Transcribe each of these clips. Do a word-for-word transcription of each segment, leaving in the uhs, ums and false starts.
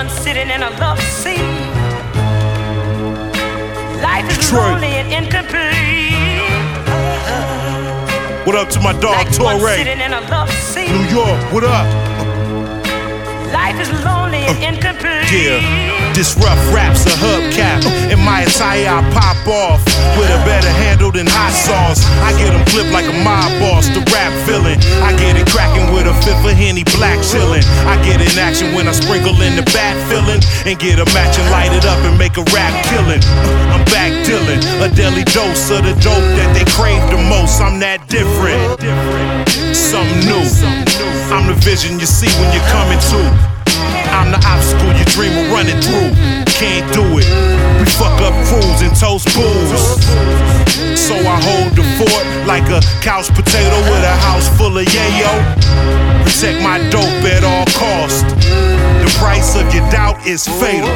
one sitting in a love seat. Life is Detroit. lonely and incomplete. What up to my dog Like Torre? one sitting in a love seat. New York, what up? Life is lonely and incomplete. Yeah, this rough rap's a hubcap. In my attire, I pop off with a better handle than hot sauce. I get them clipped like a mob boss, the rap villain. I get it cracking with a fifth of Henny black chillin'. I get in action when I sprinkle in the bat filling and get a match and light it up and make a rap killin'. I'm back dealing a daily dose of the dope that they crave the most. I'm that different, something new. I'm the vision you see when you're coming to. I'm the obstacle you dream of running through. Can't do it. We fuck up crews and toast booze. So I hold the fort like a couch potato with a house full of yayo. Protect my dope at all costs. The price of your doubt is fatal.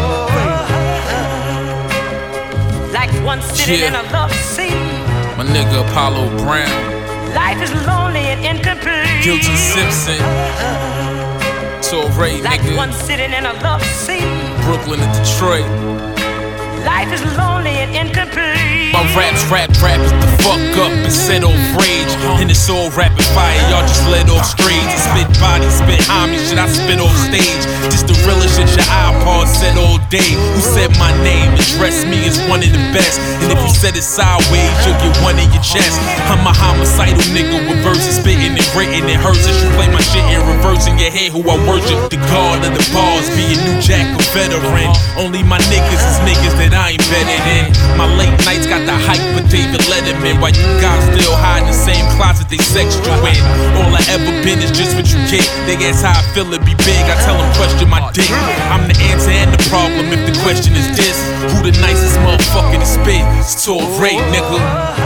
Like one sitting Yeah. in a love seat. My nigga Apollo Brown, Life is lonely and incomplete. Guilty Simpson, Torre, Like nigga, one sitting in a love seat. Brooklyn and Detroit. Life is lonely and incomplete. My raps, rap, rap is the fuck up and set off rage. And it's all rapid fire, y'all just let off straight. I spit body, spit homie, shit I spit off stage. Just the realest shit your iPod said all day. Who said my name, address me as one of the best. And if you said it sideways, you'll get one in your chest. I'm a homicidal nigga with verses spitting and written. It hurts if you play my shit in reverse in your head. Who I worship, the god of the bars, be a new jack, a veteran. Only my niggas is niggas that I ain't better than. My late nights got the hype with David Letterman. While you guys still hide in the same closet they sexed you in. All I ever been is just what you get. They ask how I feel, it be big. I tell them question my dick. I'm the answer and the problem if the question is this. Who the nicest motherfucker to spit? It's Torre, nigga.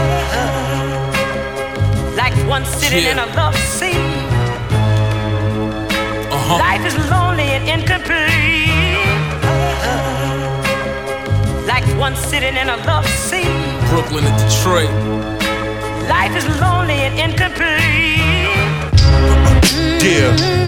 Like one sitting Yeah. in a love seat. Uh-huh. Life is lonely and incomplete. Like one sitting in a love seat. Brooklyn and Detroit. Life is lonely and incomplete. Yeah.